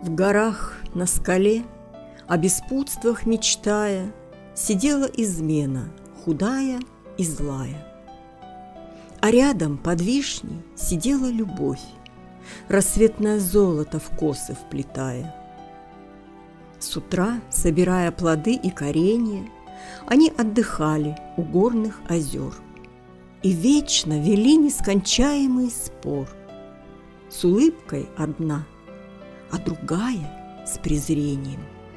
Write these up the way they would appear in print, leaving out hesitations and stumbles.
В горах на скале, о беспутствах мечтая, сидела измена, худая и злая. А рядом под вишней сидела любовь, рассветное золото в косы вплетая. С утра, собирая плоды и коренья, они отдыхали у горных озер и вечно вели нескончаемый спор. С улыбкой одна, а другая с презрением.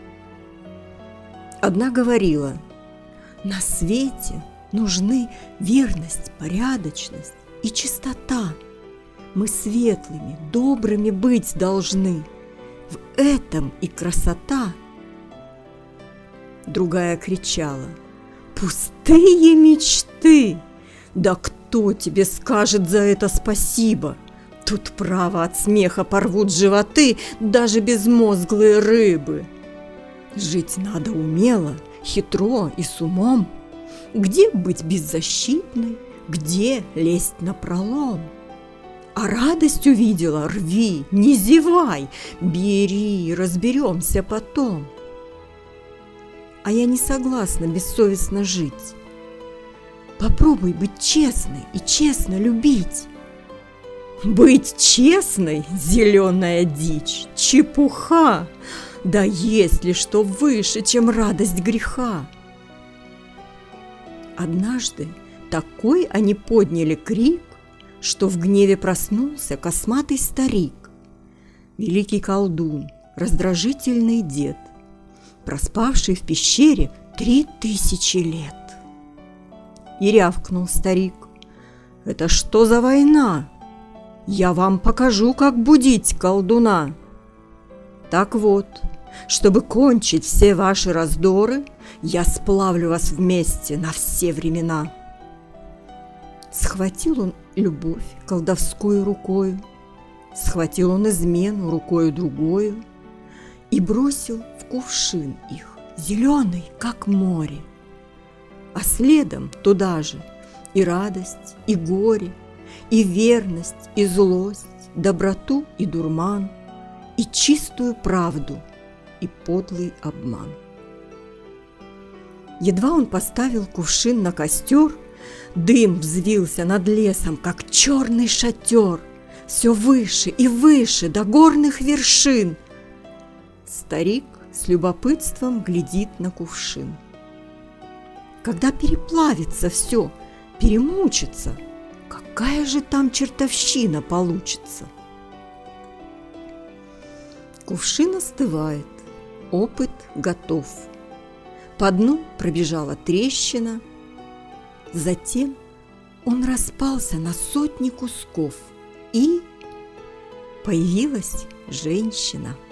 Одна говорила: на свете нужны верность, порядочность и чистота. Мы светлыми, добрыми быть должны. В этом и красота. Другая кричала: пустые мечты! Да кто тебе скажет за это спасибо? Тут, право, от смеха порвут животы даже безмозглые рыбы. Жить надо умело, хитро и с умом. Где быть беззащитной, где лезть напролом? А радость увидела — рви, не зевай, бери, разберемся потом. А я не согласна бессовестно жить. Попробуй быть честной и честно любить. Быть честной — зеленая дичь, чепуха. Да есть ли что выше, чем радость греха? Однажды такой они подняли крик, что в гневе проснулся косматый старик, великий колдун, раздражительный дед, проспавший в пещере 3000 лет. И рявкнул старик: это что за война? Я вам покажу, как будить колдуна. Так вот, чтобы кончить все ваши раздоры, я сплавлю вас вместе на все времена. Схватил он любовь колдовскую рукою, схватил он измену рукою другою и бросил в кувшин их, зеленый, как море. А следом туда же и радость, и горе, и верность, и злость, доброту и дурман, и чистую правду, и подлый обман. Едва он поставил кувшин на костер, дым взвился над лесом, как черный шатер, все выше и выше до горных вершин. Старик с любопытством глядит на кувшин. Когда переплавится все, перемучится, какая же там чертовщина получится? Кувшин остывает, опыт готов. По дну пробежала трещина, затем он распался на сотни кусков, и появилась женщина.